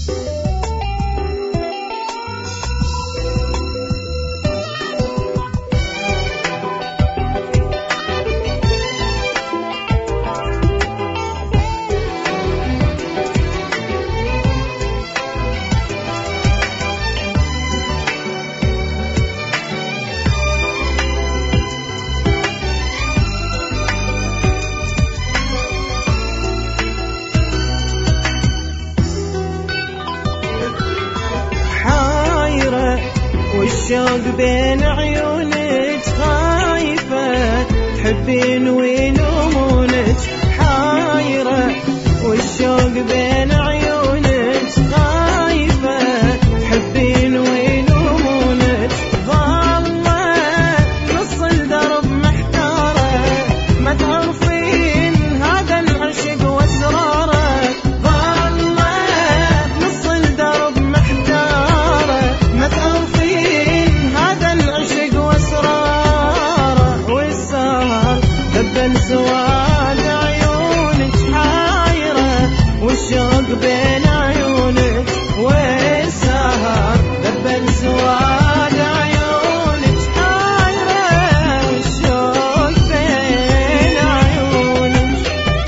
والشوق بين عيونك خايفة تحبين ويلومونك، حايرة والشوق بين عيونك خايفة تحبين ويلومونك، ظالمة نص الدرب محتارة ما تعرفين هذا العشق واسراره، ظالمة نص الدرب محتارة ما تعرفين هذا العشق واسراره، والسهر دبل سواد عيونك حايرة والشوق بين عيونك، والسهر دبل سواد عيونك حايرة والشوق بين عيونك.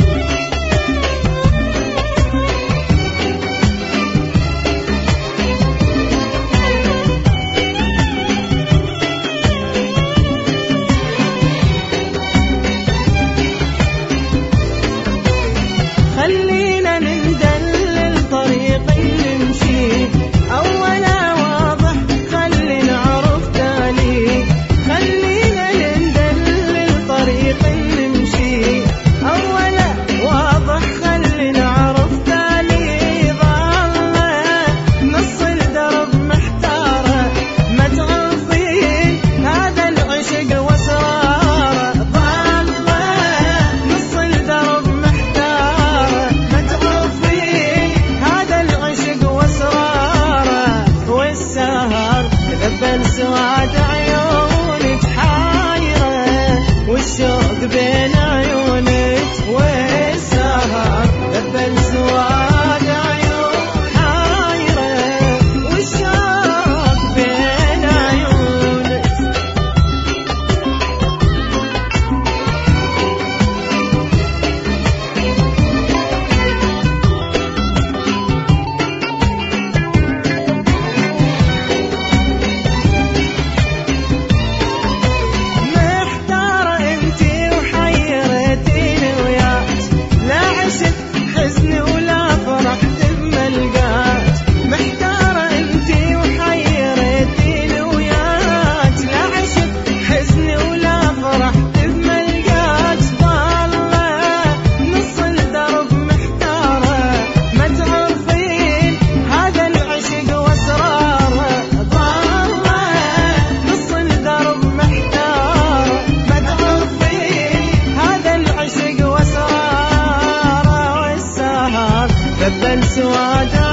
خلينا ندلل طريق نمشي أولا واضح خلي نعرف تالي، خلينا ندلل طريق نمشي أولا واضح خلي نعرف تالي، ظالمة نص الدرب محتارة ما تعرفين هذا العشق واسراره، ظالمة نص الدرب محتارة ما تعرفين هذا العشق واسراره، والسهر دبل سواد عيونك حايرة والشوق بين عيونك، والسهر دبل سواد عيونك حايرة والشوق بين عيونك. محتارة انتي وحيرتيني وياك، لا عشق حزن ولا فرحت بملقاك، محتارة انتي وحيرتيني وياك، لا عشق حزن ولا فرحت بملقاك، ظالمة نص الدرب محتارة ما تعرفين هذا العشق واسراره، ظالمة نص الدرب محتارة ما تعرفين هذا العشق واسراره، والسهر دبل سواد